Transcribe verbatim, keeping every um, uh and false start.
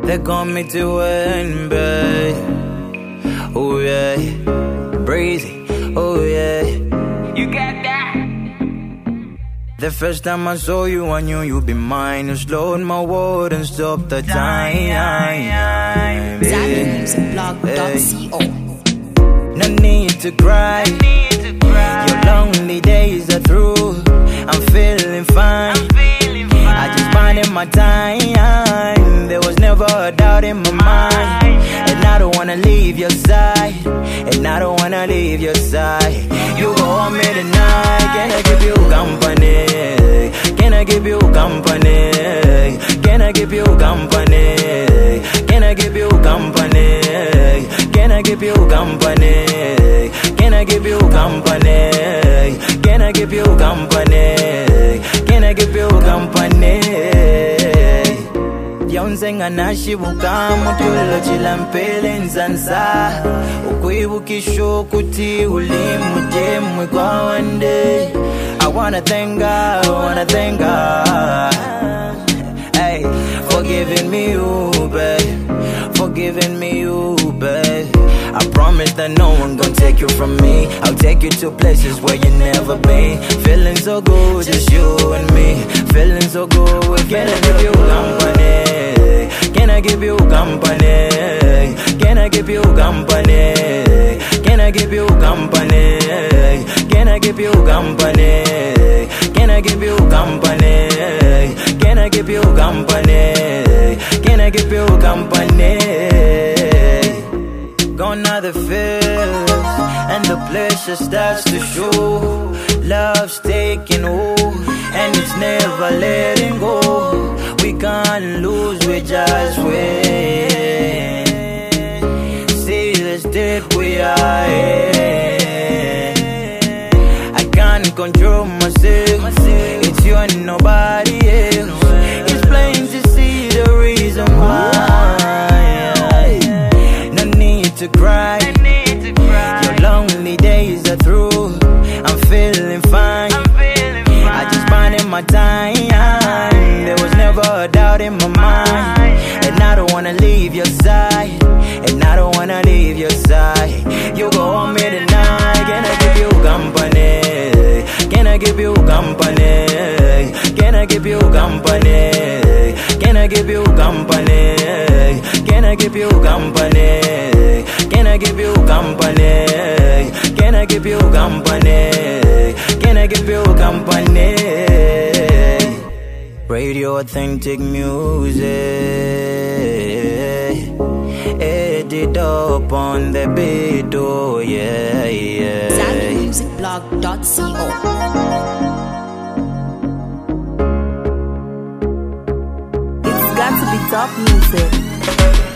They got me to win, babe. Oh yeah, breezy. Oh yeah, you got that. The first time I saw you, I knew you'd be mine. You slowed my world and stopped the time. Zambia Music Blog dot co. No need to cry. Your lonely days are through. I'm feeling fine. I just finding my time. There was never a doubt in my mind. And I don't wanna leave your side. And I don't wanna leave your side. You go on me tonight. Can I give you company? Can I give you company? Can I give you company? Can I give you company? Can I give you company? Can I give you company? Can I give you company? Can I give you company? Yonzenga nashibuka mutulo chilampele nzanza Ukwibukiisho kuti ulimujemwe kwa one day. I wanna thank God, I wanna thank God, hey, for giving me you, babe, for giving me you, babe. I promise that no one gon' take you from me. I'll take you to places where you never been. Feeling so good, just you and me. Feeling so good, can I give you company? Can I give you company? Can I give you company? Can I give you company? Can I give you company? Can I give you company? Can I give you company? Can I give you company? Gone are the fears, and the pleasure starts to show. Love's taking hold, and it's never letting go. We can't lose, we just win. See the state we are in. I can't control myself, it's you and nobody else. It's plain to see the reason why. No need to cry, your lonely days are through. I'm feeling fine, I just finding my time. There was never a doubt in my mind. And I don't wanna leave your side. And I don't wanna leave your side. You go on me tonight. Can I give you company? Can I give you company? Can I give you company? Can I give you company? Can I give you company? Can I give you company? Can I give you company? Can I give you company? Radio authentic music, edit up on the beat, oh yeah, yeah. Zambia Music Blog dot co. It's got to be top music.